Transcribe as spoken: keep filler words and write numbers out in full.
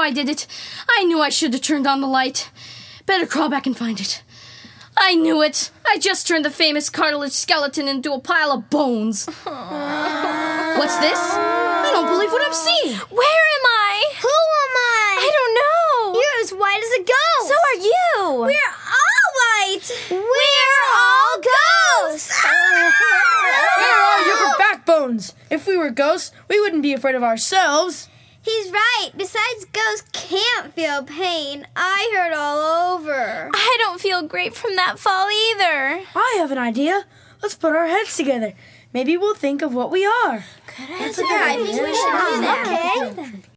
I did it. I knew I should have turned on the light. Better crawl back and find it. I knew it. I just turned the famous cartilage skeleton into a pile of bones. What's this? I don't believe what I'm seeing. Where am I? Who am I? I don't know. You're as white as a ghost. So are you. We're all white. We're all ghosts. Where are your backbones? If we were ghosts, we wouldn't be afraid of ourselves. He's right. Besides, ghosts can't feel pain. I hurt all over. I don't feel great from that fall either. I have an idea. Let's put our heads together. Maybe we'll think of what we are. Good idea. Yeah, I think we should do that. Okay.